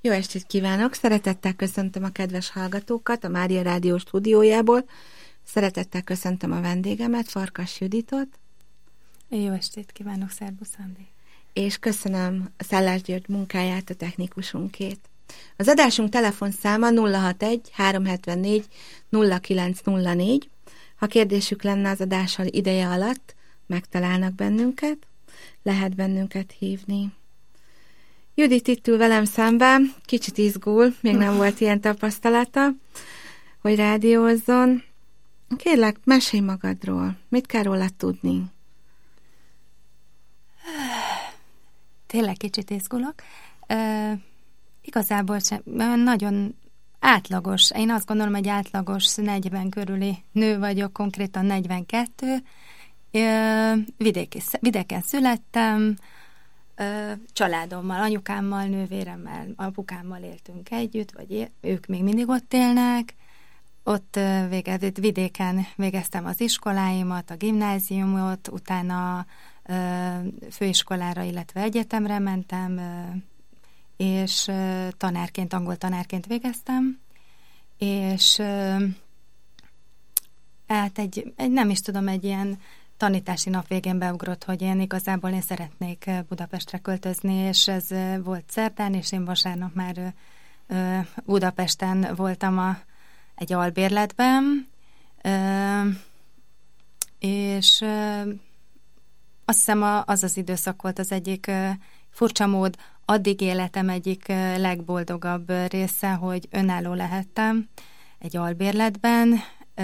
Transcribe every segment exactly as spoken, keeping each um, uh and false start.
Jó estét kívánok! Szeretettel köszöntöm a kedves hallgatókat a Mária Rádió stúdiójából. Szeretettel köszöntöm a vendégemet, Farkas Juditot. Jó estét kívánok, szervusz Andi! És köszönöm a Szállász György munkáját, a technikusunkét. Az adásunk telefonszáma nulla hatvanegy háromszázhetvennégy nulla kilenc nulla négy. Ha kérdésük lenne az adással ideje alatt, megtalálnak bennünket, lehet bennünket hívni. Judit itt ül velem szemben, kicsit izgul, még nem volt ilyen tapasztalata, hogy rádiózzon. Kérlek, mesélj magadról. Mit kell róla tudni? Tényleg kicsit izgulok. E, igazából sem, nagyon átlagos, én azt gondolom, egy átlagos negyven körüli nő vagyok, konkrétan negyvenkettő. E, vidéki, vidéken születtem, családommal, anyukámmal, nővéremmel, apukámmal éltünk együtt, vagy é- ők még mindig ott élnek. Ott vége, vidéken végeztem az iskoláimat, a gimnáziumot, utána főiskolára, illetve egyetemre mentem, és tanárként, angol tanárként végeztem, és hát egy, egy nem is tudom, egy ilyen tanítási nap végén beugrott, hogy én igazából én szeretnék Budapestre költözni, és ez volt szerdán, és én vasárnap már Budapesten voltam a, egy albérletben, és azt hiszem az az időszak volt az egyik furcsa mód, addig életem egyik legboldogabb része, hogy önálló lehettem egy albérletben,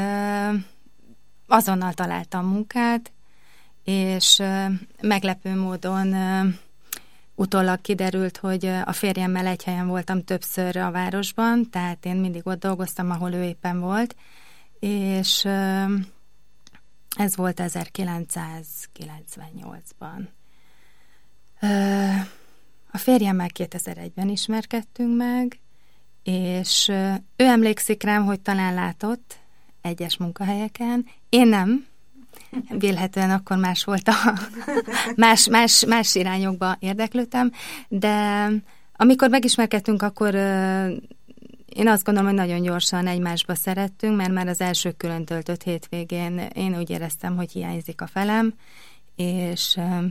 azonnal találtam munkát, és uh, meglepő módon uh, utólag kiderült, hogy uh, a férjemmel egy helyen voltam többször a városban, tehát én mindig ott dolgoztam, ahol ő éppen volt, és uh, ez volt ezerkilencszázkilencvennyolcban. Uh, a férjemmel kétezer-egyben ismerkedtünk meg, és uh, ő emlékszik rám, hogy talán látott egyes munkahelyeken. Én nem. Vélhetően akkor más volt a más, más, más irányokba érdeklődtem, de amikor megismerkedtünk, akkor uh, én azt gondolom, hogy nagyon gyorsan egymásba szerettünk, mert már az első külön töltött hétvégén én úgy éreztem, hogy hiányzik a felem, és uh,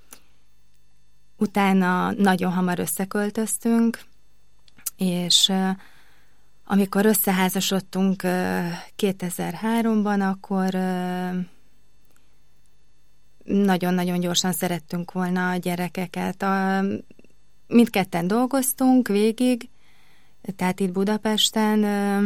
utána nagyon hamar összeköltöztünk, és uh, amikor összeházasodtunk kétezer-háromban, akkor nagyon-nagyon gyorsan szerettünk volna a gyerekeket. A, mindketten dolgoztunk végig, tehát itt Budapesten,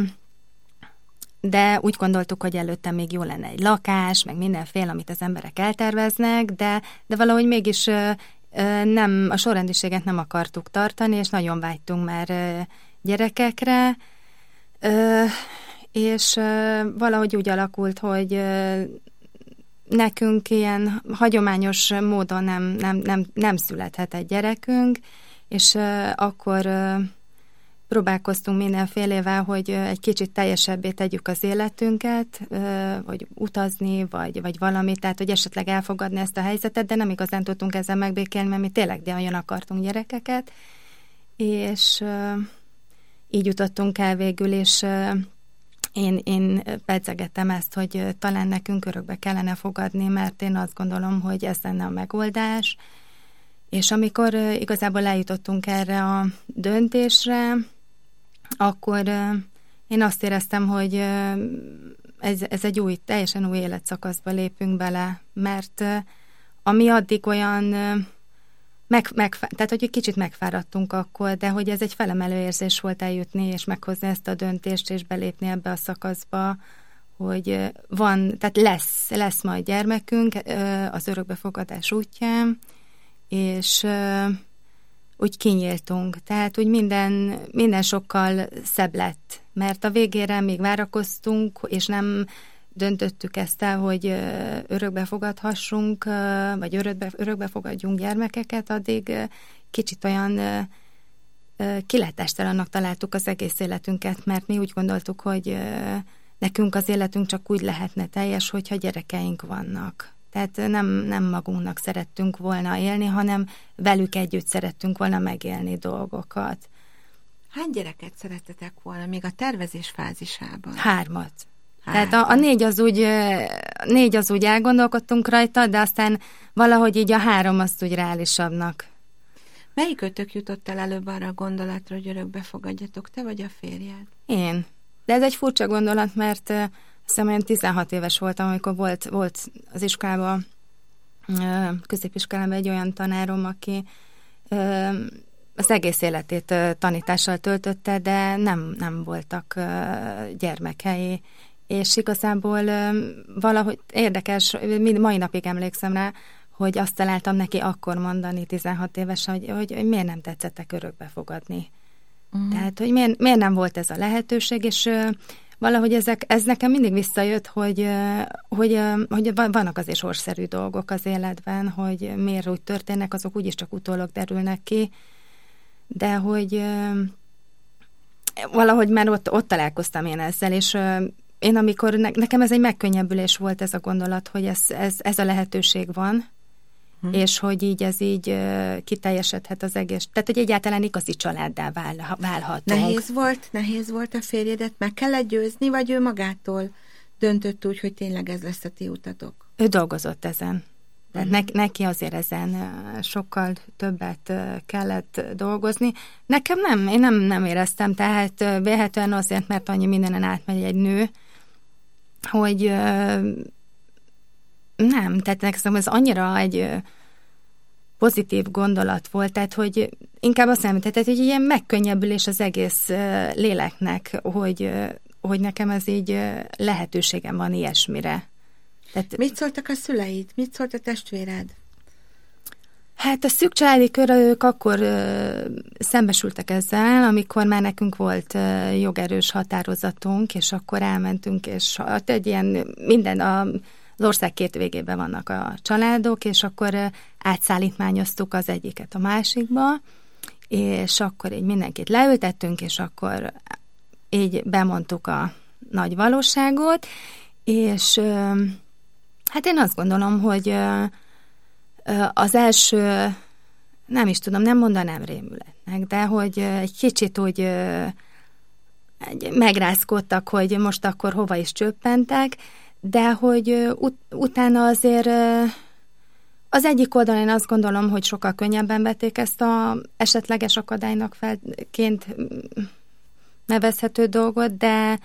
de úgy gondoltuk, hogy előtte még jó lenne egy lakás, meg mindenféle, amit az emberek elterveznek, de, de valahogy mégis nem, a sorrendiséget nem akartuk tartani, és nagyon vágytunk már gyerekekre, Ö, és ö, valahogy úgy alakult, hogy ö, nekünk ilyen hagyományos módon nem, nem, nem, nem születhet egy gyerekünk, és ö, akkor ö, próbálkoztunk mindenfélevel, hogy ö, egy kicsit teljesebbé tegyük az életünket, ö, vagy utazni, vagy, vagy valami, tehát hogy esetleg elfogadni ezt a helyzetet, de nem igazán tudtunk ezzel megbékélni, mert mi tényleg de olyan akartunk gyerekeket, és ö, így jutottunk el végül, és uh, én, én pedzegettem ezt, hogy uh, talán nekünk örökbe kellene fogadni, mert én azt gondolom, hogy ez lenne a megoldás. És amikor uh, igazából eljutottunk erre a döntésre, akkor uh, én azt éreztem, hogy uh, ez, ez egy új, teljesen új életszakaszba lépünk bele, mert uh, ami addig olyan... Uh, Meg, meg, tehát, hogy egy kicsit megfáradtunk akkor, de hogy ez egy felemelő érzés volt eljutni, és meghozni ezt a döntést, és belépni ebbe a szakaszba, hogy van, tehát lesz, lesz majd gyermekünk az örökbefogadás útján, és úgy kinyíltunk. Tehát úgy minden, minden sokkal szebb lett, mert a végére még várakoztunk, és nem döntöttük ezt el, hogy örökbe fogadhassunk, vagy örökbe, örökbe fogadjunk gyermekeket, addig kicsit olyan kilátástalannak találtuk az egész életünket, mert mi úgy gondoltuk, hogy nekünk az életünk csak úgy lehetne teljes, hogyha gyerekeink vannak. Tehát nem, nem magunknak szerettünk volna élni, hanem velük együtt szerettünk volna megélni dolgokat. Hány gyereket szerettetek volna még a tervezés fázisában? Hármat. Hármat. Tehát a, a négy az úgy, négy az úgy elgondolkodtunk rajta, de aztán valahogy így a három azt úgy reálisabbnak. Melyik ötök jutott el előbb arra a gondolatra, hogy örökbe fogadjatok, te vagy a férjed? Én. De ez egy furcsa gondolat, mert uh, hiszem olyan tizenhat éves voltam, amikor volt, volt az iskolában, uh, középiskolában egy olyan tanárom, aki uh, az egész életét uh, tanítással töltötte, de nem, nem voltak uh, gyermekei. És igazából uh, valahogy érdekes, mind mai napig emlékszem rá, hogy azt találtam neki akkor mondani tizenhat évesen, hogy, hogy, hogy miért nem tetszettek örökbe fogadni. Uh-huh. Tehát, hogy miért, miért nem volt ez a lehetőség, és uh, valahogy ezek, ez nekem mindig visszajött, hogy, uh, hogy, uh, hogy vannak azért sorszerű dolgok az életben, hogy miért úgy történnek, azok úgyis csak utólag derülnek ki, de hogy uh, valahogy már ott, ott találkoztam én ezzel, és uh, én amikor, ne, nekem ez egy megkönnyebbülés volt ez a gondolat, hogy ez, ez, ez a lehetőség van, Hmm. és hogy így ez így uh, kiteljesedhet az egész. Tehát, hogy egyáltalán igazi családdá vál, válhatunk. Nehéz volt, nehéz volt a férjedet, meg kellett győzni, vagy ő magától döntött úgy, hogy tényleg ez lesz a ti utatok? Ő dolgozott ezen. Tehát Hmm. ne, neki azért ezen uh, sokkal többet uh, kellett dolgozni. Nekem nem, én nem, nem éreztem, tehát uh, vélhetően azért, mert annyi mindenen átmegy egy nő, hogy uh, nem, tehát nekem ez annyira egy pozitív gondolat volt, tehát hogy inkább azt nem, tehát hogy ilyen megkönnyebbülés az egész léleknek, hogy, hogy nekem ez így lehetőségem van ilyesmire. Tehát, mit szóltak a szüleid? Mit szólt a testvéred? Hát a szűk családi kör, ők akkor ö, szembesültek ezzel, amikor már nekünk volt ö, jogerős határozatunk, és akkor elmentünk, és hát egy ilyen minden a az ország két végében vannak a családok, és akkor átszállítmányoztuk az egyiket a másikba, és akkor így mindenkit leültettünk, és akkor így bemondtuk a nagy valóságot, és hát én azt gondolom, hogy az első, nem is tudom, nem mondanám rémületnek, de hogy egy kicsit úgy megrázkodtak, hogy most akkor hova is csöppentek, de hogy ut- utána azért az egyik oldalon én azt gondolom, hogy sokkal könnyebben vették ezt a esetleges akadálynak felként nevezhető dolgot, de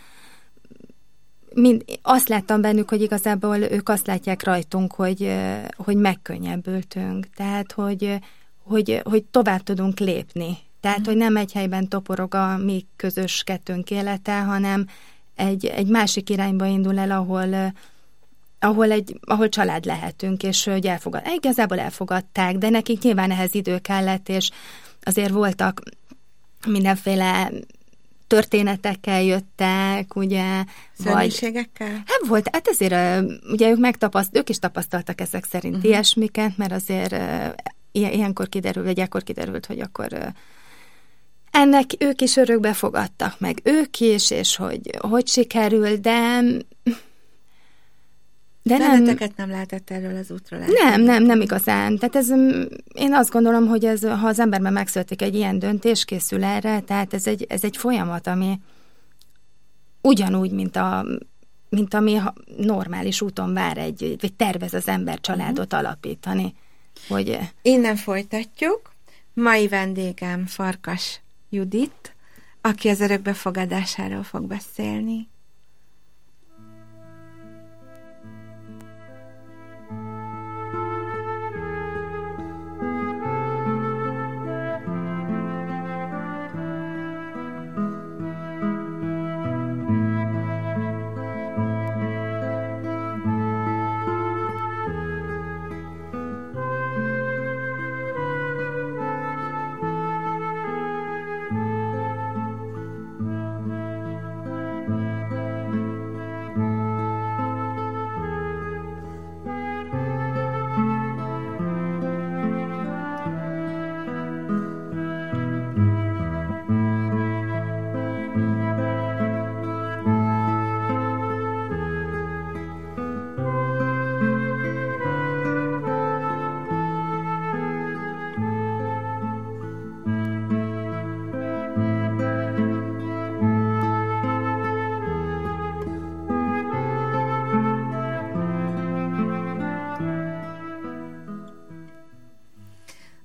mind, azt láttam bennük, hogy igazából ők azt látják rajtunk, hogy, hogy megkönnyebbültünk, tehát hogy, hogy, hogy tovább tudunk lépni. Tehát, mm. hogy nem egy helyben toporog a mi közös kettőnk élete, hanem Egy, egy másik irányba indul el, ahol, ahol, egy, ahol család lehetünk, és hogy elfogad. Igazából elfogadták, de nekik nyilván ehhez idő kellett, és azért voltak mindenféle történetekkel jöttek, ugye. Személyiségekkel? Vagy, hát volt, hát azért ugye ők megtapaszt, ők is tapasztaltak ezek szerint uh-huh. ilyesmiket, mert azért ilyenkor kiderült, vagy ekkor kiderült, hogy akkor ennek ők is örökbe fogadtak, meg ők is, és hogy, hogy sikerül, de... De Benneteket nem lehetett erről az útról látni. Nem, nem, nem igazán. Tehát ez, én azt gondolom, hogy ez, ha az emberben megszületik egy ilyen döntés, készül erre, tehát ez egy, ez egy folyamat, ami ugyanúgy, mint, a, mint ami normális úton vár egy, vagy tervez az ember családot uh-huh. alapítani. Hogy... Innen folytatjuk. Mai vendégem Farkas Judit, aki az örökbefogadásáról fog beszélni.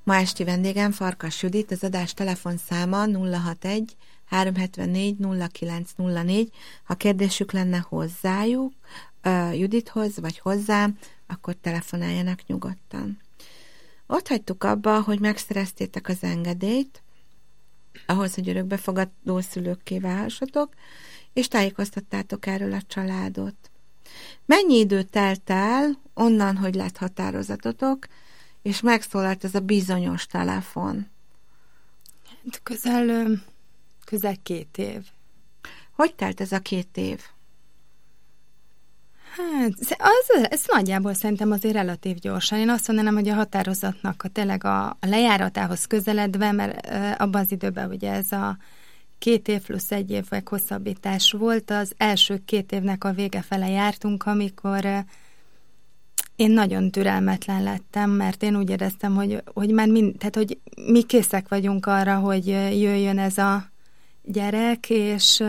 Ma esti vendégem Farkas Judit, az adás telefonszáma nulla hatvanegy háromszázhetvennégy nulla kilenc nulla négy. Ha kérdésük lenne hozzájuk, uh, Judithoz vagy hozzám, akkor telefonáljanak nyugodtan. Ott hagytuk abba, hogy megszereztétek az engedélyt, ahhoz, hogy örökbefogadó szülőkké válhassatok, és tájékoztattátok erről a családot. Mennyi idő telt el onnan, hogy lett határozatotok, és megszólalt ez a bizonyos telefon? Közel, közel két év. Hogy telt ez a két év? Hát, az, ez nagyjából szerintem azért relatív gyorsan. Én azt mondanám, hogy a határozatnak a, tényleg a, a lejáratához közeledve, mert abban az időben ugye ez a két év plusz egy év meghosszabbítás volt, az első két évnek a vége fele jártunk, amikor én nagyon türelmetlen lettem, mert én úgy éreztem, hogy, hogy már mind, tehát, hogy mi készek vagyunk arra, hogy jöjjön ez a gyerek, és,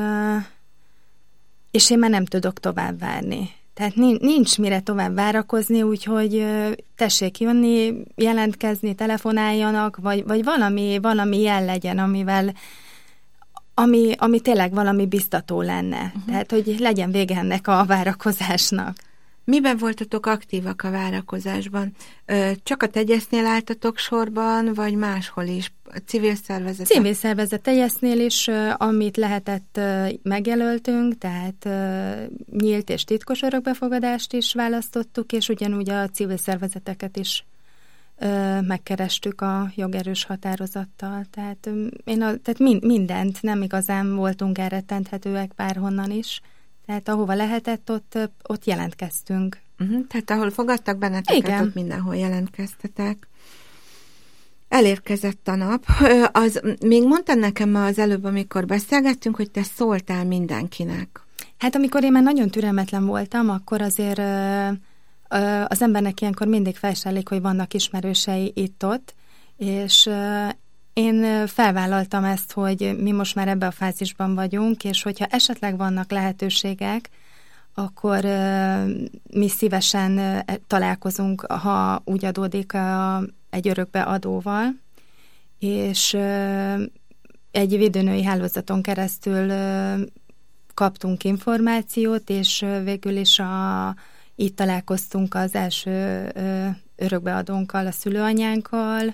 és én már nem tudok tovább várni. Tehát nincs mire tovább várakozni, úgyhogy tessék jönni, jelentkezni, telefonáljanak, vagy, vagy valami, valami jel legyen, amivel ami, ami tényleg valami biztató lenne. Uh-huh. Tehát, hogy legyen vége ennek a várakozásnak. Miben voltatok aktívak a várakozásban? Csak a Tegyesznél álltatok sorban, vagy máshol is? A civil szervezet? Civil szervezet Tegyesznél is, amit lehetett, megjelöltünk, tehát nyílt és titkos örökbefogadást is választottuk, és ugyanúgy a civil szervezeteket is megkerestük a jogerős határozattal. Tehát, én a, tehát mind, mindent nem igazán voltunk elrettenthetőek bárhonnan is. Tehát ahova lehetett, ott, ott jelentkeztünk. Uh-huh, tehát ahol fogadtak benneteket, igen, ott mindenhol jelentkeztetek. Elérkezett a nap. Az, még mondtad nekem az előbb, amikor beszélgettünk, hogy te szóltál mindenkinek. Hát amikor én már nagyon türelmetlen voltam, akkor azért ö, ö, az embernek ilyenkor mindig felsellik, hogy vannak ismerősei itt-ott, és ö, én felvállaltam ezt, hogy mi most már ebbe a fázisban vagyunk, és hogyha esetleg vannak lehetőségek, akkor uh, mi szívesen uh, találkozunk, ha úgy adódik uh, egy örökbeadóval, és uh, egy védőnői hálózaton keresztül uh, kaptunk információt, és uh, végül is a, így találkoztunk az első uh, örökbeadónkkal, a szülőanyánkkal.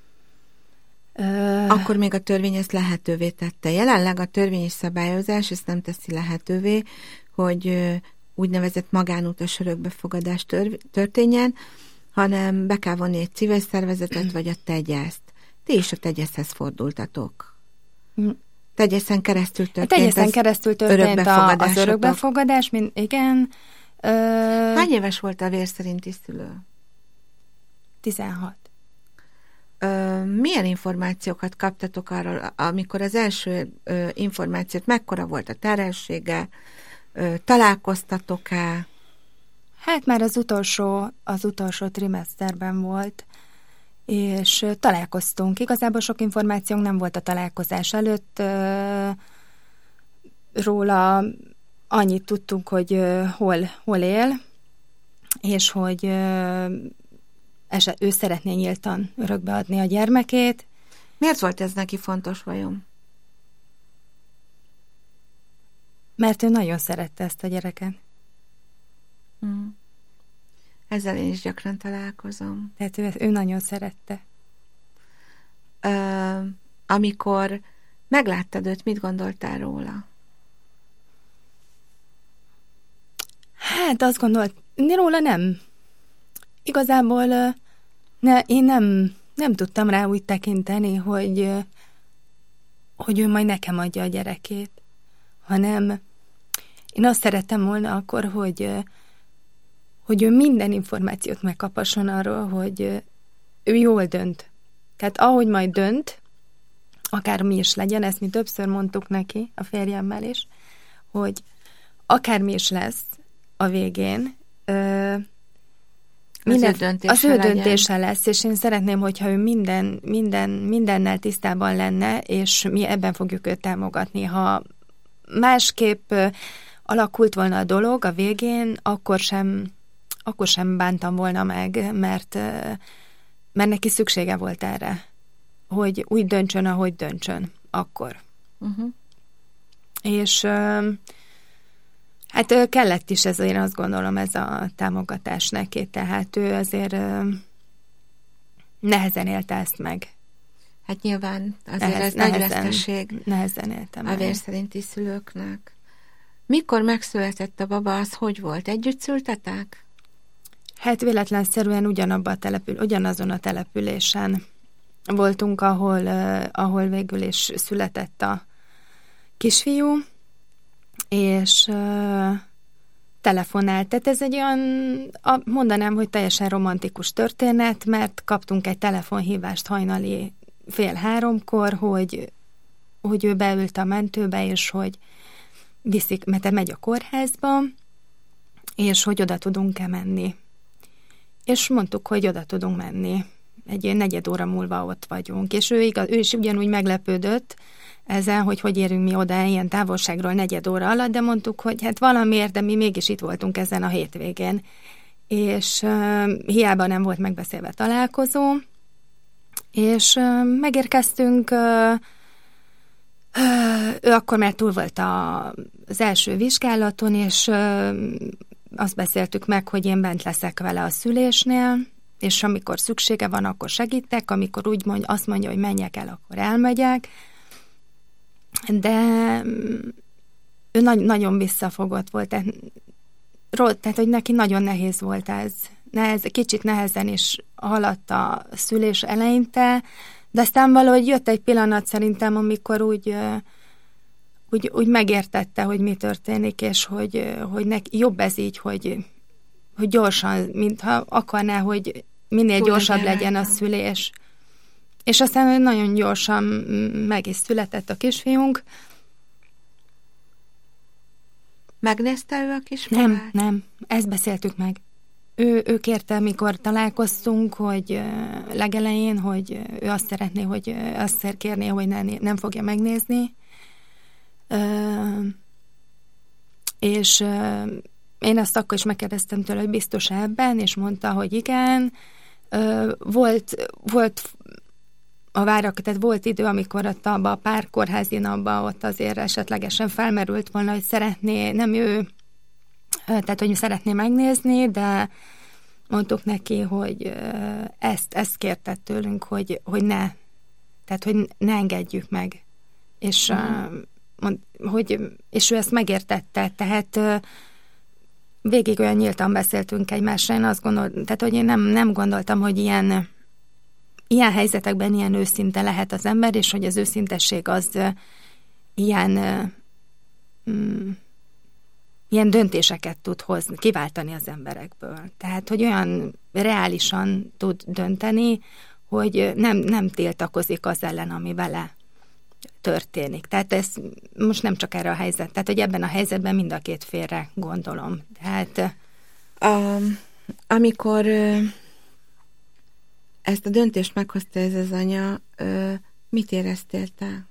Akkor még a törvény ezt lehetővé tette. Jelenleg a törvényi szabályozás ezt nem teszi lehetővé, hogy úgynevezett magánutas örökbefogadás történjen, hanem be kell vonni egy civil szervezetet, vagy a Tegyeszt. Ti is a Tegyeszhez fordultatok. Tegyeszen keresztül történt, Tegyeszen keresztül történt a, az örökbefogadás, mint, igen. Ö... Hány éves volt a vér szerinti szülő? tizenhat. Milyen információkat kaptatok arról, amikor az első információt, mekkora volt a terhessége, találkoztatok-e? Hát már az utolsó, az utolsó trimeszterben volt, és találkoztunk. Igazából sok információnk nem volt a találkozás előtt. Róla annyit tudtunk, hogy hol, hol él, és hogy ő szeretné nyíltan örökbeadni a gyermekét. Miért volt ez neki fontos vajon? Mert ő nagyon szerette ezt a gyereket. Mm. Ezzel én is gyakran találkozom. Tehát ő, ő nagyon szerette. Ö, amikor megláttad őt, mit gondoltál róla? Hát azt gondolt, róla nem. Igazából ne, én nem, nem tudtam rá úgy tekinteni, hogy, hogy ő majd nekem adja a gyerekét, hanem én azt szerettem volna akkor, hogy, hogy ő minden információt megkapasson arról, hogy ő jól dönt. Tehát ahogy majd dönt, akármi is legyen, ezt mi többször mondtuk neki, a férjemmel is, hogy akármi is lesz a végén, minden, az ő döntése, az ő döntése lesz, és én szeretném, hogyha ő minden, minden, mindennel tisztában lenne, és mi ebben fogjuk őt támogatni. Ha másképp alakult volna a dolog a végén, akkor sem, akkor sem bántam volna meg, mert mert neki szüksége volt erre, hogy úgy döntsön, ahogy döntsön akkor. Uh-huh. És hát kellett is ez, én azt gondolom, ez a támogatás neki, tehát ő azért nehezen élte ezt meg. Hát nyilván azért Nehez, ez nehezen, nagy veszteség nehezen éltem a vér szerinti szülőknek. Mikor megszületett a baba, az hogy volt? Együtt szültetek? Hát véletlenszerűen ugyanabban a települ, ugyanazon a településen voltunk, ahol, uh, ahol végül is született a kisfiú, és uh, telefonált. Tehát ez egy olyan, a, mondanám, hogy teljesen romantikus történet, mert kaptunk egy telefonhívást hajnali fél háromkor, hogy, hogy ő beült a mentőbe, és hogy viszik, mert megy a kórházba, és hogy oda tudunk-e menni. És mondtuk, hogy oda tudunk menni. Egy negyed óra múlva ott vagyunk. És ő, igaz, ő is ugyanúgy meglepődött ezen, hogy hogy érünk mi oda ilyen távolságról negyed óra alatt, de mondtuk, hogy hát valamiért, de mi mégis itt voltunk ezen a hétvégén. És uh, hiába nem volt megbeszélve találkozó, és uh, megérkeztünk, uh, uh, ő akkor már túl volt a, az első vizsgálaton, és uh, azt beszéltük meg, hogy én bent leszek vele a szülésnél, és amikor szüksége van, akkor segítek, amikor úgy mondja, azt mondja, hogy menjek el, akkor elmegyek. De ő nagy, nagyon visszafogott volt, tehát, tehát, hogy neki nagyon nehéz volt ez. Nehez, kicsit nehezen is haladt a szülés eleinte, de aztán valahogy jött egy pillanat szerintem, amikor úgy... Úgy, úgy megértette, hogy mi történik, és hogy, hogy neki jobb ez így, hogy, hogy gyorsan, mintha akarná, hogy minél Túl gyorsabb legyen a szülés. És aztán nagyon gyorsan meg is született a kisfiunk. Megnézte ő a kisfiát? Nem, nem, ezt beszéltük meg. Ő, ő kérte, mikor találkoztunk, hogy legelején, hogy ő azt szeretné, hogy azt kérné, hogy ne, nem fogja megnézni. Uh, és uh, én azt akkor is megkérdeztem tőle, hogy biztos ebben, és mondta, hogy igen. Uh, volt, volt a várak, tehát volt idő, amikor ott abba a pár kórházi napban ott azért esetlegesen felmerült volna, hogy szeretné, nem ő, uh, tehát hogy szeretné megnézni, de mondtuk neki, hogy uh, ezt, ezt kérte tőlünk, hogy, hogy ne, tehát hogy ne engedjük meg. És uh, Mond, hogy, és ő ezt megértette, tehát végig olyan nyíltan beszéltünk egymásra, én azt gondoltam, tehát hogy én nem, nem gondoltam, hogy ilyen, ilyen helyzetekben ilyen őszinte lehet az ember, és hogy az őszintesség az ilyen, mm, ilyen döntéseket tud hozni, kiváltani az emberekből. Tehát, hogy olyan reálisan tud dönteni, hogy nem, nem tiltakozik az ellen, ami vele történik. Tehát ez most nem csak erre a helyzet, tehát hogy ebben a helyzetben mind a két félre gondolom. Tehát a, amikor ö, ezt a döntést meghozta ez az anya, ö, mit éreztél te?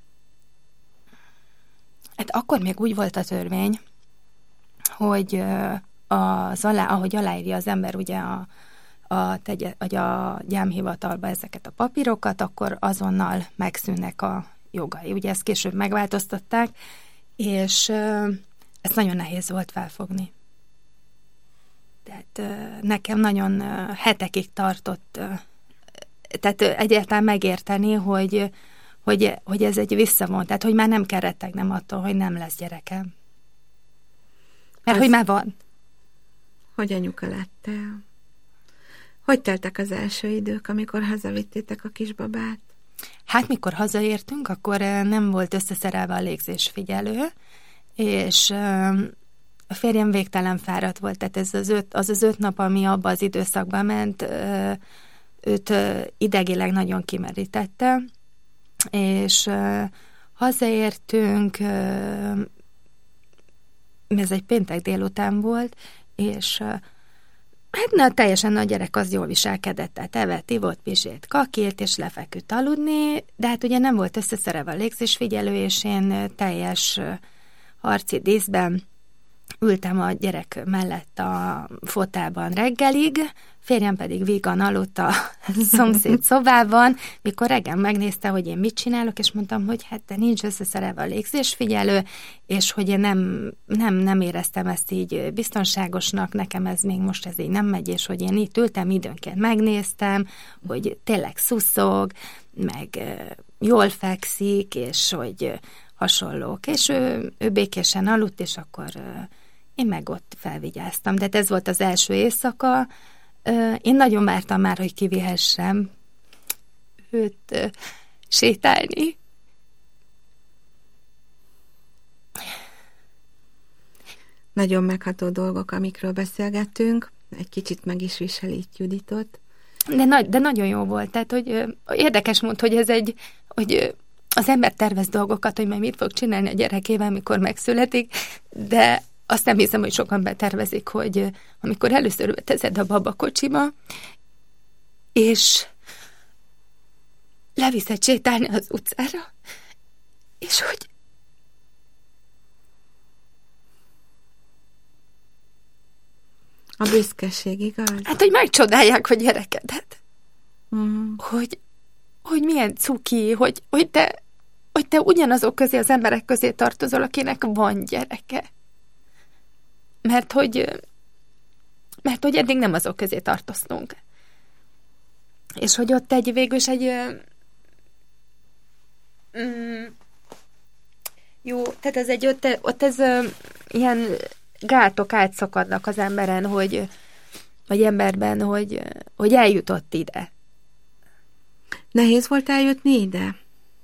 Hát akkor még úgy volt a törvény, hogy az alá, ahogy aláírja az ember ugye a, a, tegye, a gyámhivatalba ezeket a papírokat, akkor azonnal megszűnnek a jogai. Ugye ezt később megváltoztatták, és ezt nagyon nehéz volt felfogni. Tehát nekem nagyon hetekig tartott, tehát egyáltalán megérteni, hogy, hogy, hogy ez egy visszavon, tehát hogy már nem kell rettegnem attól, hogy nem lesz gyerekem. Mert az, hogy már van. Hogy anyuka lettél? Hogy teltek az első idők, amikor hazavittétek a kisbabát? Hát, mikor hazaértünk, akkor nem volt összeszerelve a légzésfigyelő, és a férjem végtelen fáradt volt, tehát ez az öt, az, az öt nap, ami abba az időszakban ment, őt idegileg nagyon kimerítette, és hazaértünk, ez egy péntek délután volt, és hát na, teljesen a gyerek az jól viselkedett, tehát evett, ivott, pizsét, kakilt, és lefeküdt aludni, de hát ugye nem volt összeszerelve a légzésfigyelő, és én teljes harci díszben ültem a gyerek mellett a fotelban reggelig, férjem pedig vígan aludt a szomszéd szobában, mikor reggel megnézte, hogy én mit csinálok, és mondtam, hogy hát de nincs összeszerelve a légzésfigyelő, és hogy én nem, nem, nem éreztem ezt így biztonságosnak, nekem ez még most ez így nem megy, és hogy én itt ültem, időnként megnéztem, hogy tényleg szuszog, meg jól fekszik, és hogy hasonlók. És ő, ő békésen aludt, és akkor én meg ott felvigyáztam. De ez volt az első éjszaka. Én nagyon vártam már, hogy kivihessem őt sétálni. Nagyon megható dolgok, amikről beszélgettünk. Egy kicsit meg is viselít Juditot. De, nagy, de nagyon jó volt. Tehát, hogy érdekes mondta, hogy ez egy, hogy az ember tervez dolgokat, hogy majd mit fog csinálni a gyerekével, mikor megszületik, de azt nem hiszem, hogy sokan betervezik, hogy amikor először teszed a babakocsiba, és leviszed sétálni az utcára, és hogy a büszkeség, igaz? Hát, hogy megcsodálják a gyerekedet. Mm. Hogy, hogy milyen cuki, hogy, hogy, te, hogy te ugyanazok közé, az emberek közé tartozol, akinek van gyereke. Mert hogy, mert hogy eddig nem azok közé tartoztunk. És hogy ott egy végülis egy mm, jó, tehát ez egy, ott, ott ez ilyen gátok átszakadnak az emberen, hogy, vagy emberben, hogy, hogy eljutott ide. Nehéz volt eljutni ide?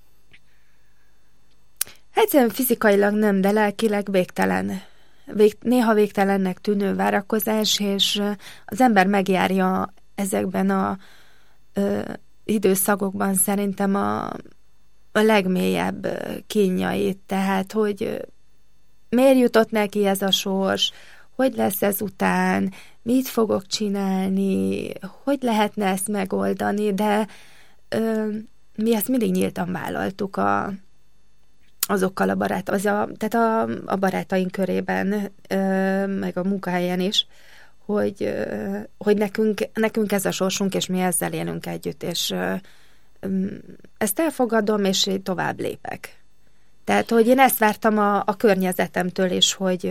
Egyszerűen fizikailag nem, de lelkileg végtelen. Vég, néha végtelennek tűnő várakozás, és az ember megjárja ezekben a ö, időszakokban szerintem a, a legmélyebb kínjait. Tehát, hogy miért jutott neki ez a sors, hogy lesz ez után, mit fogok csinálni, hogy lehetne ezt megoldani, de ö, mi ezt mindig nyíltan vállaltuk a, azokkal a barát, az a, tehát a, a barátaink körében, ö, meg a munkahelyen is, hogy, ö, hogy nekünk, nekünk ez a sorsunk, és mi ezzel élünk együtt, és ö, ezt elfogadom, és tovább lépek. Tehát, hogy én ezt vártam a, a környezetemtől is, hogy,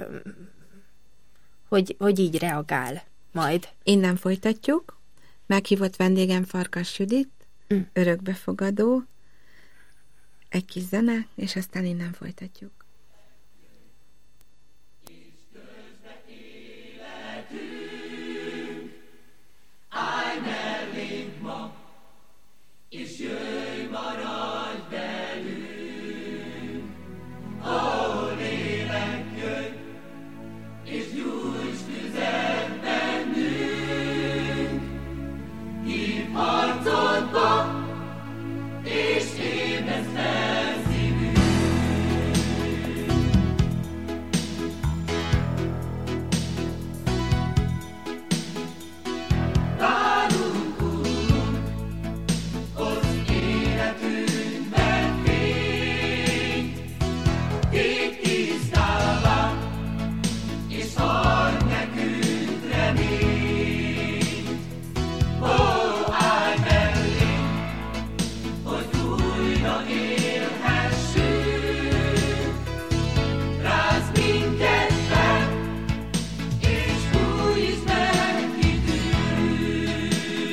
hogy, hogy így reagál majd. Innen folytatjuk. Meghívott vendégem Farkas Judit, mm. örökbefogadó, egy kis zene, és aztán innen folytatjuk. Állj mellénk ma, és jöjj, maradj velünk. Ó, lélek, jöjj, és gyújts tüzet bennünk. Hív harcodba, és ébreszd fel szívünk. Várunk, Úrunk, hozz életünkben fényt, tégy tisztává, és adj nekünk reményt. Ó, állj mellénk, hogy újra élhessünk. Rázd minket fel, és újítsd meg hitünk.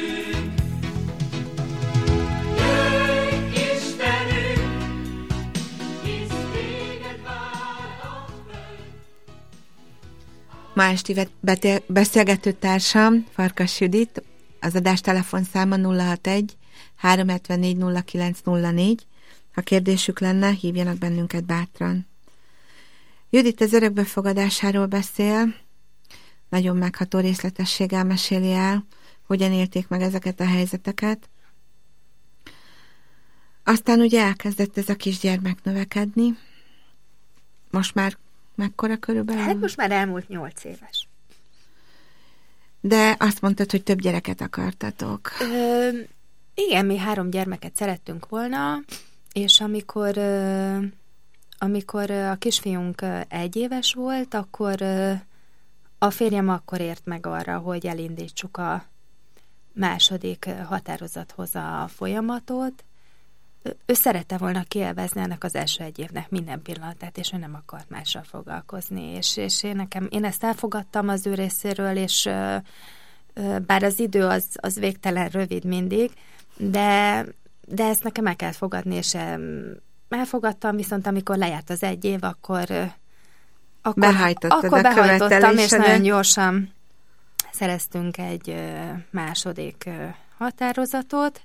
Jöjj, Istenünk, hisz téged vár a föld. Ma esti betél- beszélgető társam Farkas Judit, az adás telefonszáma nulla hatvanegy három hetvennégy nulla kilenc nulla négy. Ha kérdésük lenne, hívjanak bennünket bátran. Judit az örökbefogadásáról beszél, nagyon megható részletességgel meséli el, hogyan élték meg ezeket a helyzeteket. Aztán ugye elkezdett ez a kisgyermek növekedni. Most már mekkora körülbelül? Hát most már elmúlt nyolc éves. De azt mondtad, hogy több gyereket akartatok. Ö, igen, mi három gyermeket szerettünk volna, és amikor, ö, amikor a kisfiunk egy éves volt, akkor a férjem akkor ért meg arra, hogy elindítsuk a második határozathoz a folyamatot. Ő szerette volna kielvezni ennek az első egy évnek minden pillanatát, és ő nem akart mással foglalkozni. És, és én, nekem, én ezt elfogadtam az ő részéről, és bár az idő az, az végtelen rövid mindig, de, de ezt nekem el kellett fogadni, és elfogadtam, viszont amikor lejárt az egy év, akkor akkor, akkor behajtottam, és nagyon gyorsan szereztünk egy második határozatot.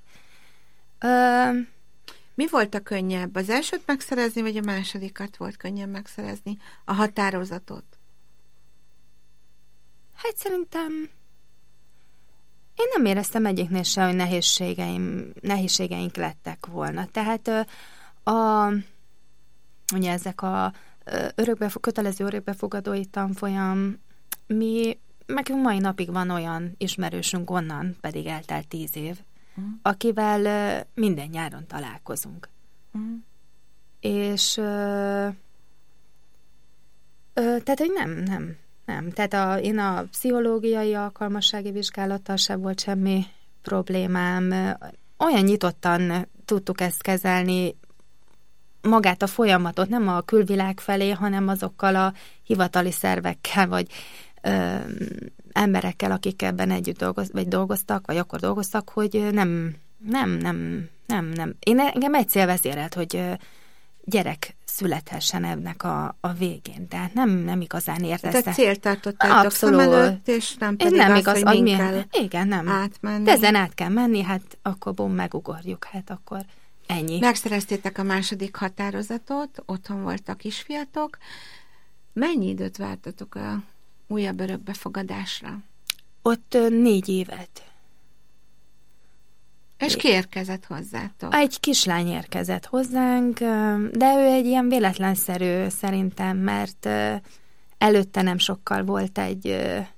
Mi volt a könnyebb? Az elsőt megszerezni, vagy a másodikat volt könnyebb megszerezni? A határozatot? Hát szerintem én nem éreztem egyiknél se, hogy nehézségeim, nehézségeink lettek volna. Tehát a, ugye ezek a örökbe, kötelező örökbefogadói tanfolyam, mi, meg mai napig van olyan ismerősünk onnan, pedig eltelt tíz év, uh. akivel minden nyáron találkozunk. Uh. És ö, ö, tehát, hogy nem, nem, nem. Tehát a, én a pszichológiai alkalmassági vizsgálattal sem volt semmi problémám. Olyan nyitottan tudtuk ezt kezelni, magát a folyamatot, nem a külvilág felé, hanem azokkal a hivatali szervekkel, vagy ö, emberekkel, akik ebben együtt dolgoz, vagy dolgoztak, vagy akkor dolgoztak, hogy nem, nem, nem, nem, nem. Én engem egy cél vezérelt, hogy gyerek születhessen ennek a, a végén. Tehát nem, nem igazán értezte. Tehát célt tartottátok szem előtt, és nem pedig nem az, igaz, hogy milyen, kell igen, nem. átmenni. De ezen át kell menni, hát akkor bum, megugorjuk, hát akkor ennyi. Megszereztétek a második határozatot, otthon voltak kisfiatok. Mennyi időt vártatok a újabb örökbefogadásra? Ott négy évet. És ki érkezett hozzátok? Egy kislány érkezett hozzánk, de ő egy ilyen véletlenszerű szerintem, mert előtte nem sokkal volt egy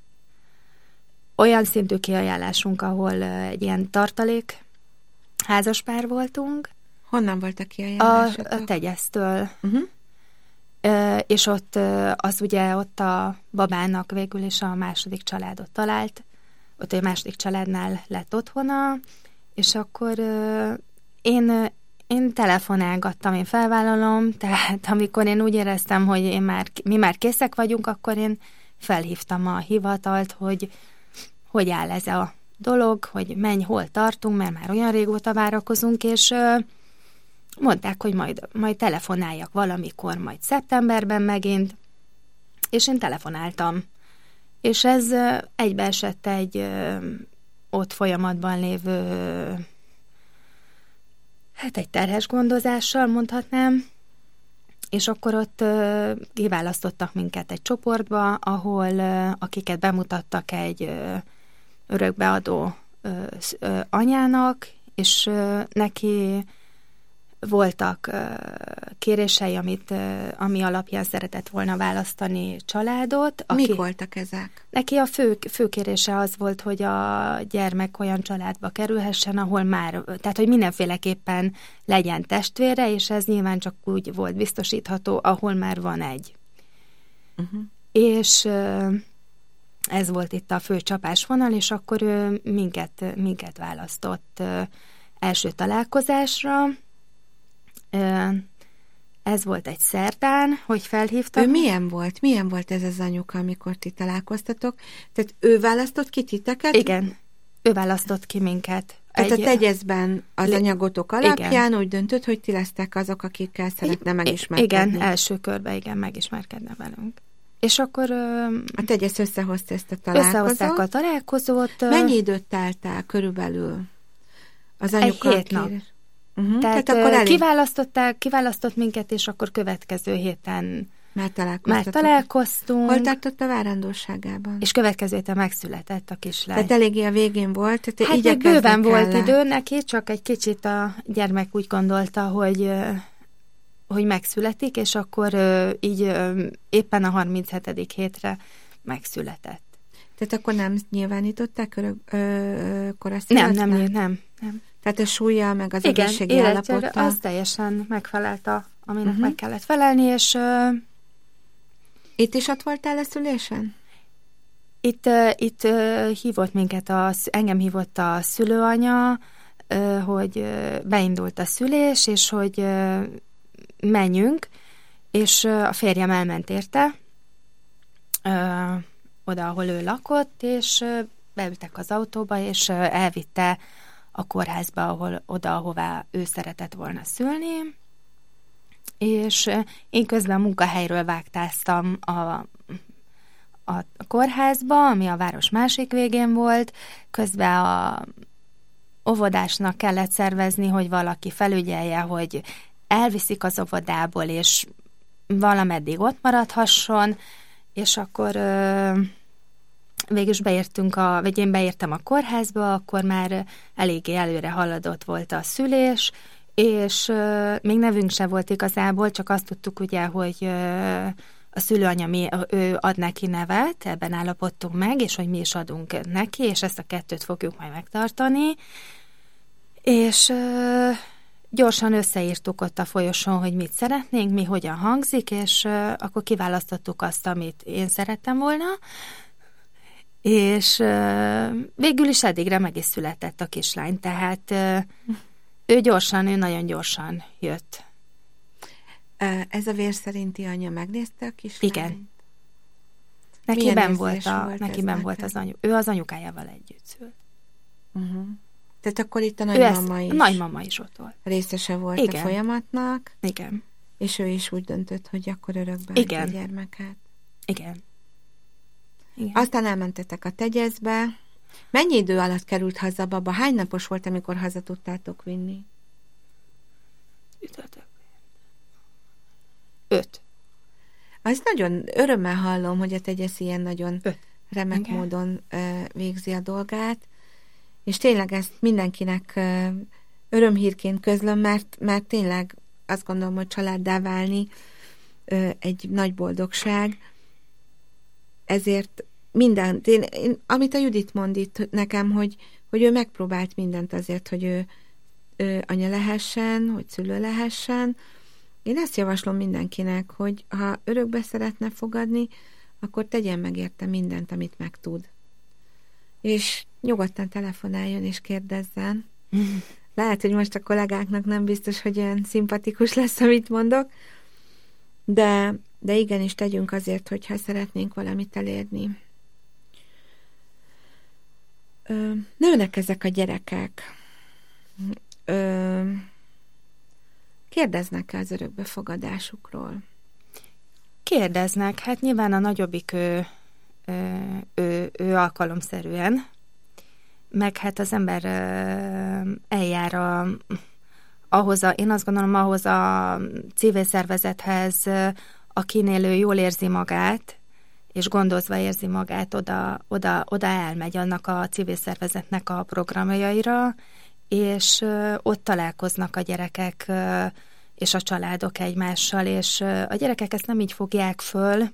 olyan szintű kiajánlásunk, ahol egy ilyen tartalék házaspár voltunk. Honnan volt a kiajánlásotok? A, a Tegyesztől. Uh-huh. Ö, és ott az ugye ott a babának végül is a második családot talált. Ott a második családnál lett otthona, és akkor ö, én, én telefonálgattam, én felvállalom, tehát amikor én úgy éreztem, hogy én már, mi már készek vagyunk, akkor én felhívtam a hivatalt, hogy hogy áll ez a dolog, hogy menj, hol tartunk, mert már olyan régóta várakozunk, és ö, mondták, hogy majd, majd telefonáljak valamikor, majd szeptemberben megint, és én telefonáltam. És ez ö, egybeesett egy ö, ott folyamatban lévő, ö, hát egy terhes gondozással mondhatnám, és akkor ott ö, kiválasztottak minket egy csoportba, ahol ö, akiket bemutattak egy ö, örökbeadó ö, ö, anyának, és ö, neki voltak ö, kérései, amit, ö, ami alapján szeretett volna választani családot. Aki, Mik voltak ezek? Neki a fő, fő kérése az volt, hogy a gyermek olyan családba kerülhessen, ahol már, tehát hogy mindenféleképpen legyen testvére, és ez nyilván csak úgy volt biztosítható, ahol már van egy. Uh-huh. És ö, ez volt itt a fő csapásvonal, és akkor ő minket, minket választott ö, első találkozásra. Ö, ez volt egy szerdán, hogy felhívtam. Ő milyen volt? Milyen volt ez az anyuka, amikor ti találkoztatok? Tehát ő választott ki titeket? Igen, ő választott ki minket. Tehát egy, a Tegyeszben az lé... anyagotok alapján igen. úgy döntött, hogy ti lesztek azok, akikkel szeretne megismerkedni. Igen, első körben igen, megismerkedne velünk. És akkor... A Tegyesz összehozta ezt a találkozót. Összehozták a találkozót. Mennyi időt táltál körülbelül az anyuka? Egy hét nap. Uh-huh. Tehát, Tehát akkor kiválasztották, kiválasztott minket, és akkor következő héten már, már találkoztunk. Hol tartott a várandóságában? És következő héten megszületett a kislány. Tehát eléggé a végén volt? Tehát hát még bőven volt idő neki, csak egy kicsit a gyermek úgy gondolta, hogy, hogy megszületik, és akkor így éppen a harminchetedik hétre megszületett. Tehát akkor nem nyilvánították koraszülöttnek? Nem, nem, nem, nem. Tehát a súlya, meg az egészségi állapota. Az teljesen megfelelt a aminek uh-huh. meg kellett felelni, és... Uh, itt is ott voltál a szülésen? Itt, uh, itt uh, hívott minket, a, engem hívott a szülőanya, uh, hogy uh, beindult a szülés, és hogy uh, menjünk, és uh, a férjem elment érte, uh, oda, ahol ő lakott, és uh, beültek az autóba, és uh, elvitte a kórházba, ahol, oda, ahová ő szeretett volna szülni, és uh, én közben a munkahelyről vágtáztam a, a kórházba, ami a város másik végén volt, közben a óvodásnak kellett szervezni, hogy valaki felügyelje, hogy elviszik az óvodából, és valameddig ott maradhasson, és akkor ö, végülis beértünk, a, vagy én beértem a kórházba, akkor már eléggé előre haladott volt a szülés, és ö, még nevünk se volt igazából, csak azt tudtuk ugye, hogy ö, a szülőanya mi, ő ad neki nevet, ebben állapodtunk meg, és hogy mi is adunk neki, és ezt a kettőt fogjuk majd megtartani, és... Ö, gyorsan összeírtuk ott a folyosón, hogy mit szeretnénk, mi hogyan hangzik, és uh, akkor kiválasztottuk azt, amit én szerettem volna, és uh, végül is eddigre meg is született a kislány, tehát uh, ő gyorsan, ő nagyon gyorsan jött. Ez a vér szerinti anya megnézte a kislányt? Igen. Neki ben volt, a, volt, neki ben volt az anyu, ő az anyukájával együtt szült. Uh-huh. Tehát akkor itt a nagymama is. A nagymama is ott volt. Részese volt Igen. a folyamatnak. Igen. És ő is úgy döntött, hogy akkor örökbe hagyja a gyermeket. Igen. Igen. Aztán elmentetek a tegyezbe. Mennyi idő alatt került haza baba? Hány napos volt, amikor haza tudtátok vinni? Ütötök. Öt. Azt nagyon örömmel hallom, hogy a tegyesz ilyen nagyon Öt. remek Igen. módon uh, végzi a dolgát. És tényleg ezt mindenkinek örömhírként közlöm, mert, mert tényleg azt gondolom, hogy családdá válni egy nagy boldogság. Ezért minden, én, én, amit a Judit mond itt nekem, hogy, hogy ő megpróbált mindent azért, hogy ő, ő anya lehessen, hogy szülő lehessen. Én ezt javaslom mindenkinek, hogy ha örökbe szeretne fogadni, akkor tegyen meg érte mindent, amit megtud. És nyugodtan telefonáljon és kérdezzen. Mm. Lehet, hogy most a kollégáknak nem biztos, hogy olyan szimpatikus lesz, amit mondok, de, de igenis tegyünk azért, hogyha szeretnénk valamit elérni. Ö, nőnek ezek a gyerekek. Ö, kérdeznek-e az örökbefogadásukról? Kérdeznek. Hát nyilván a nagyobbik ő Ő, ő, ő alkalomszerűen, meg hát az ember eljár a, ahhoz a, én azt gondolom, ahhoz a civil szervezethez, akinél ő jól érzi magát, és gondozva érzi magát, oda, oda, oda elmegy annak a civil szervezetnek a programjaira, és ott találkoznak a gyerekek és a családok egymással, és a gyerekek ezt nem így fogják föl.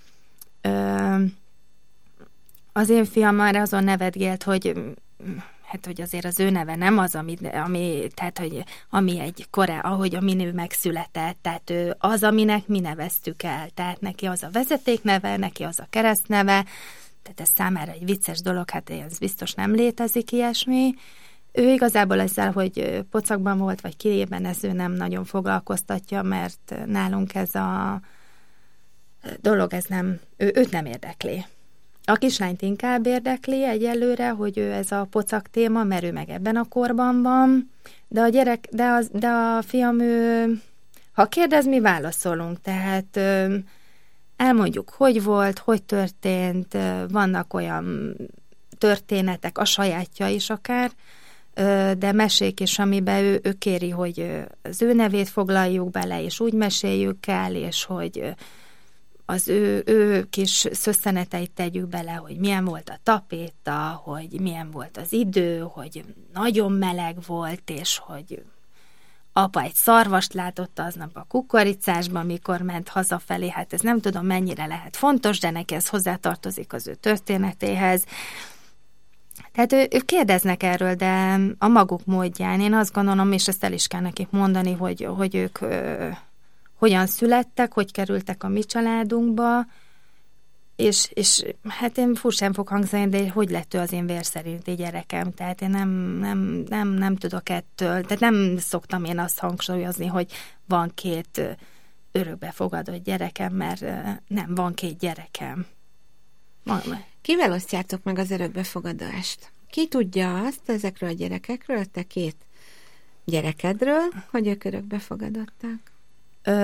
Az én fiam már azon nevetgélt, hogy hát, hogy azért az ő neve nem az, ami, ami, tehát, hogy, ami egy korá, ahogy a mi nő megszületett, tehát ő az, aminek mi neveztük el, tehát neki az a vezetékneve, neki az a keresztneve, tehát ez számára egy vicces dolog, hát ez biztos nem létezik ilyesmi. Ő igazából ezzel, hogy pocakban volt, vagy kirében, ez ő nem nagyon foglalkoztatja, mert nálunk ez a dolog, ez nem, ő, őt nem érdekli. A kislányt inkább érdekli egyelőre, hogy ő ez a pocak téma, mert ő meg ebben a korban van, de a gyerek, de, az, de a fiam, ő, ha kérdez, mi válaszolunk, tehát ö, elmondjuk, hogy volt, hogy történt, vannak olyan történetek, a sajátja is akár, ö, de mesék is, amiben ő, ő kéri, hogy az ő nevét foglaljuk bele, és úgy meséljük el, és hogy az ő, ő kis szösszeneteit tegyük bele, hogy milyen volt a tapéta, hogy milyen volt az idő, hogy nagyon meleg volt, és hogy apa egy szarvast látott aznap a kukoricásban, mikor ment hazafelé. Hát ez nem tudom, mennyire lehet fontos, de neki ez hozzátartozik az ő történetéhez. Tehát ő, ők kérdeznek erről, de a maguk módján. Én azt gondolom, és ezt el is kell nekik mondani, hogy, hogy ők... hogyan születtek, hogy kerültek a mi családunkba, és, és hát én furcsán fog hangzani, de hogy lett ő az én vér szerinti gyerekem. Tehát én nem, nem, nem, nem tudok ettől, tehát nem szoktam én azt hangsúlyozni, hogy van két örökbefogadott gyerekem, mert nem, van két gyerekem. Van. Kivel osztjátok meg az örökbefogadást? Ki tudja azt ezekről a gyerekekről, te két gyerekedről, hogy ők örökbefogadottak? Ö,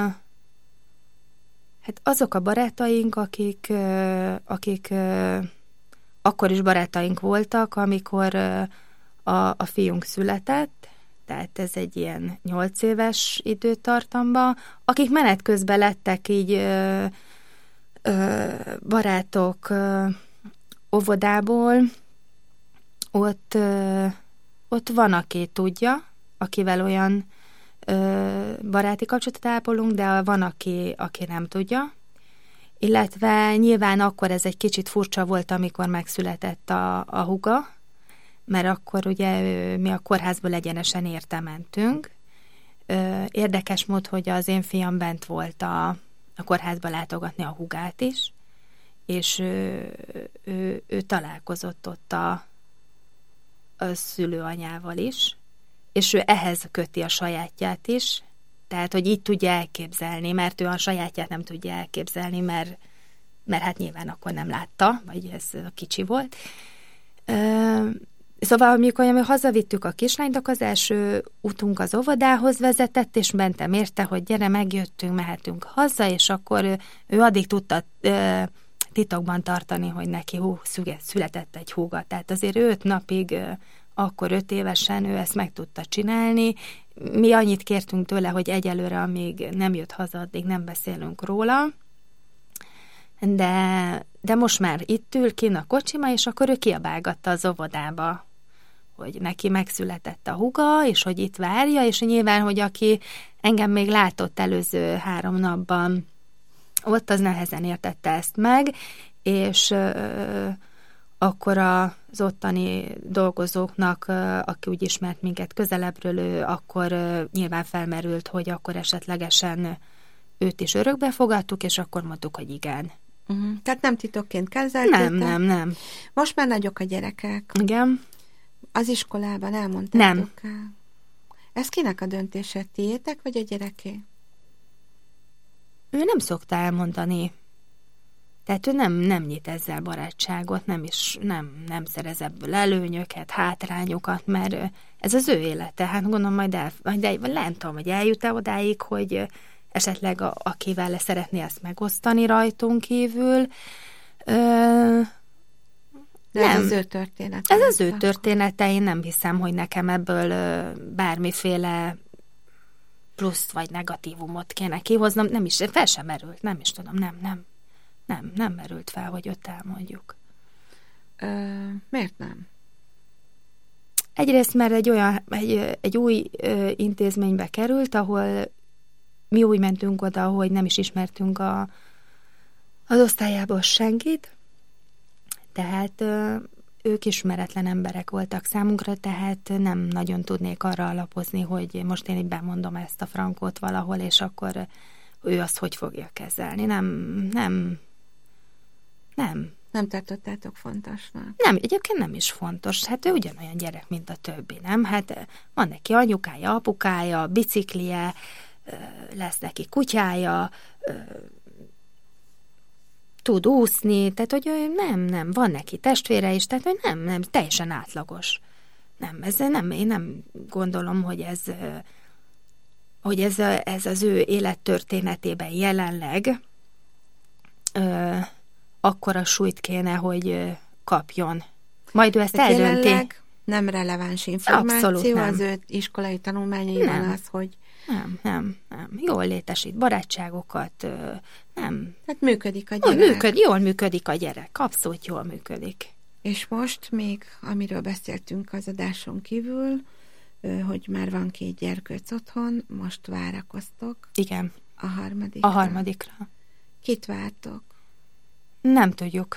hát azok a barátaink, akik, ö, akik ö, akkor is barátaink voltak, amikor ö, a, a fiunk született, tehát ez egy ilyen nyolc éves időtartamban, akik menet közben lettek így ö, ö, barátok ö, óvodából, ott, ö, ott van, aki tudja, akivel olyan ö, baráti kapcsolatot ápolunk, de van, aki, aki nem tudja. Illetve nyilván akkor ez egy kicsit furcsa volt, amikor megszületett a, a húga, mert akkor ugye mi a kórházból egyenesen érte mentünk. Ö, érdekes mód, hogy az én fiam bent volt a, a kórházba látogatni a húgát is, és ő, ő, ő találkozott ott a, a szülőanyával is, és ő ehhez köti a sajátját is, tehát, hogy így tudja elképzelni, mert ő a sajátját nem tudja elképzelni, mert, mert hát nyilván akkor nem látta, vagy ez kicsi volt. Ö, szóval, amikor mi hazavittük a kislányt, akkor az első utunk az óvodához vezetett, és mentem érte, hogy gyere, megjöttünk, mehetünk haza, és akkor ő, ő addig tudta ö, titokban tartani, hogy neki hú, született egy húga. Tehát azért öt napig, ö, akkor öt évesen ő ezt meg tudta csinálni. Mi annyit kértünk tőle, hogy egyelőre, amíg nem jött haza, addig nem beszélünk róla. De, de most már itt ül kint a kocsima, és akkor ő kiabálgatta az óvodába, hogy neki megszületett a húga, és hogy itt várja, és nyilván, hogy aki engem még látott előző három napban, ott az nehezen értette ezt meg, és ö, akkor az ottani dolgozóknak, aki úgy ismert minket közelebbről, ő akkor nyilván felmerült, hogy akkor esetlegesen őt is örökbe fogadtuk, és akkor mondtuk, hogy igen. Uh-huh. Tehát nem titokként kezeltétek? Nem, nem, nem. Most már nagyok a gyerekek. Igen. Az iskolában elmondtátok Nem. el? Ez kinek a döntése? Tiétek, vagy a gyereké? Ő nem szokta elmondani. Tehát ő nem, nem nyit ezzel barátságot, nem is, nem, nem szerez ebből előnyöket, hátrányokat, mert ez az ő élete. Hát gondolom majd el, majd el, nem tudom, hogy eljut-e odáig, hogy esetleg a, akivel szeretné ezt megosztani rajtunk kívül. Ö, De nem. ez az ő története. Ez az ő története, én nem hiszem, hogy nekem ebből ö, bármiféle pluszt vagy negatívumot kéne kihoznom. Nem is, fel sem merült, nem is tudom, nem, nem. Nem, nem merült fel, hogy ott elmondjuk. Ö, miért nem? Egyrészt, mert egy olyan, egy, egy új ö, intézménybe került, ahol mi úgy mentünk oda, hogy nem is ismertünk a, az osztályából senkit, tehát ö, ők ismeretlen emberek voltak számunkra, tehát nem nagyon tudnék arra alapozni, hogy most én így bemondom ezt a frankót valahol, és akkor ő azt hogy fogja kezelni. Nem, nem, nem. Nem tartottátok fontosnak? Nem, egyébként nem is fontos. Hát ő ugyanolyan gyerek, mint a többi, nem? Hát van neki anyukája, apukája, biciklije, lesz neki kutyája, tud úszni, tehát hogy nem, nem, van neki testvére is, tehát hogy nem, nem, teljesen átlagos. Nem, ez nem, én nem gondolom, hogy ez, hogy ez, ez az ő élettörténetében jelenleg ö, akkora súlyt kéne, hogy kapjon. Majd ő ezt tehát eldönti. Jelenleg nem releváns információ. Abszolút nem. Az ő iskolai tanulmányaiban Nem. az, hogy... Nem, nem, nem. Jól létesít barátságokat, ö, nem. Tehát működik a Jól, gyerek. működ, jól működik a gyerek, abszolút jól működik. És most még, amiről beszéltünk az adáson kívül, hogy már van két gyerkőc otthon, most várakoztok. Igen. A harmadikra. A harmadikra. Kit vártok? Nem tudjuk.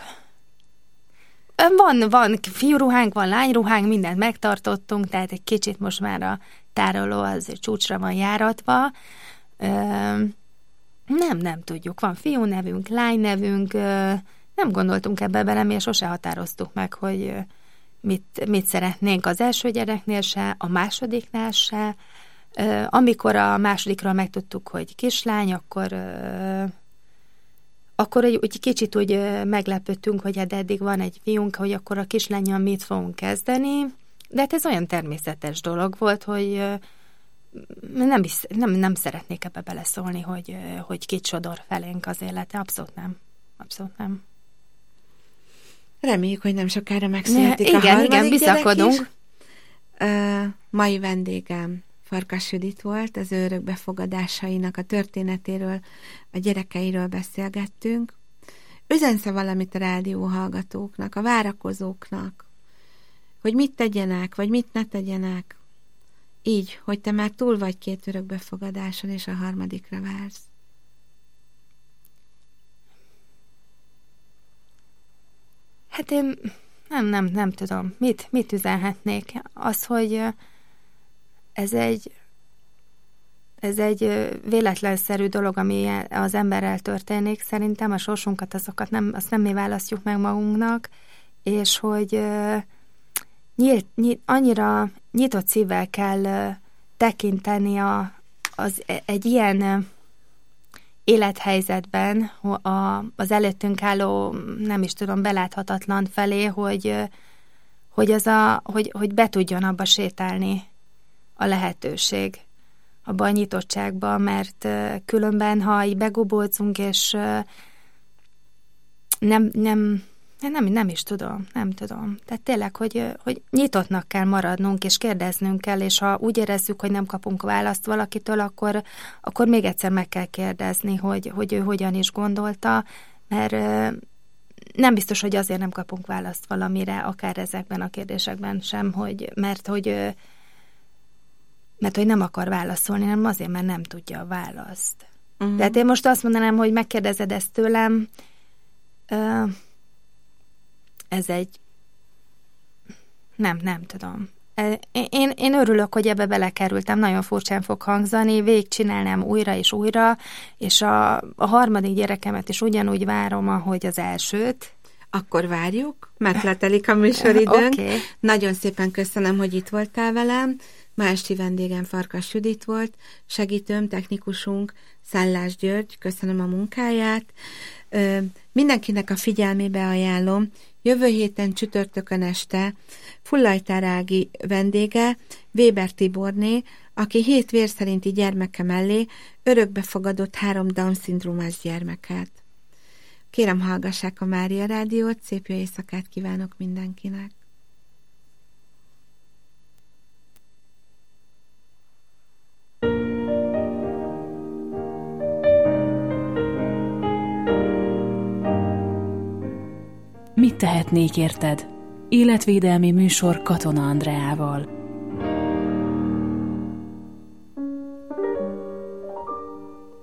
Van, van fiúruhánk, van lányruhánk, mindent megtartottunk, tehát egy kicsit most már a tároló az csúcsra van járatva. Ö, nem, nem tudjuk. Van fiú nevünk, lány nevünk, ö, nem gondoltunk ebbe bele, mi sose határoztuk meg, hogy mit, mit szeretnénk az első gyereknél se, a másodiknál se. Ö, amikor a másodikról megtudtuk, hogy kislány, akkor... Ö, akkor egy, egy kicsit úgy meglepődtünk, hogy hát eddig van egy fiunk, hogy akkor a kislánnyal mit fogunk kezdeni, de hát ez olyan természetes dolog volt, hogy nem, is, nem, nem szeretnék ebbe beleszólni, hogy, hogy kit sodor felénk az élete. Abszolút nem. Abszolút nem. Reméljük, hogy nem sokára megszületik igen, a harmadik igen, bizakodunk. Uh, mai vendégem Farkas Judit volt, az ő örökbefogadásainak a történetéről, a gyerekeiről beszélgettünk. Üzensz valamit a rádió hallgatóknak, a várakozóknak, hogy mit tegyenek, vagy mit ne tegyenek, így, hogy te már túl vagy két örökbefogadáson, és a harmadikra vársz. Hát én nem, nem, nem tudom. Mit, mit üzenhetnék? Az, hogy ez egy, ez egy véletlenszerű dolog, ami az emberrel történik. Szerintem a sorsunkat, azokat nem, azt nem mi választjuk meg magunknak, és hogy nyílt, nyílt, annyira nyitott szívvel kell tekinteni a, az, egy ilyen élethelyzetben a, az előttünk álló, nem is tudom, beláthatatlan felé, hogy, hogy, az a, hogy, hogy be tudjon abba sétálni a lehetőség, abba a nyitottságba, mert különben, ha így begubózunk, és nem, nem, nem, nem is tudom, nem tudom. Tehát tényleg, hogy, hogy nyitottnak kell maradnunk, és kérdeznünk kell, és ha úgy érezzük, hogy nem kapunk választ valakitől, akkor, akkor még egyszer meg kell kérdezni, hogy, hogy ő hogyan is gondolta, mert nem biztos, hogy azért nem kapunk választ valamire, akár ezekben a kérdésekben sem, hogy, mert hogy mert hogy nem akar válaszolni, hanem azért, mert nem tudja a választ. Uh-huh. Tehát én most azt mondanám, hogy megkérdezed ezt tőlem, ez egy... Nem, nem tudom. Én, én örülök, hogy ebbe belekerültem, nagyon furcsán fog hangzani, végigcsinálnám újra és újra, és a, a harmadik gyerekemet is ugyanúgy várom, ahogy az elsőt. Akkor várjuk, mert letelik a műsoridőnk. Okay. Nagyon szépen köszönöm, hogy itt voltál velem. Ma esti vendégem Farkas Judit volt, segítőm, technikusunk, Szállás György, köszönöm a munkáját. Ö, mindenkinek a figyelmébe ajánlom, jövő héten csütörtökön este Fullajtár Ági vendége, Weber Tiborné, aki hét vérszerinti gyermeke mellé örökbefogadott három Down-szindrómás gyermeket. Kérem, hallgassák a Mária Rádiót, szép jó éjszakát kívánok mindenkinek! Mit tehetnék érted? Életvédelmi műsor Katona Andreával.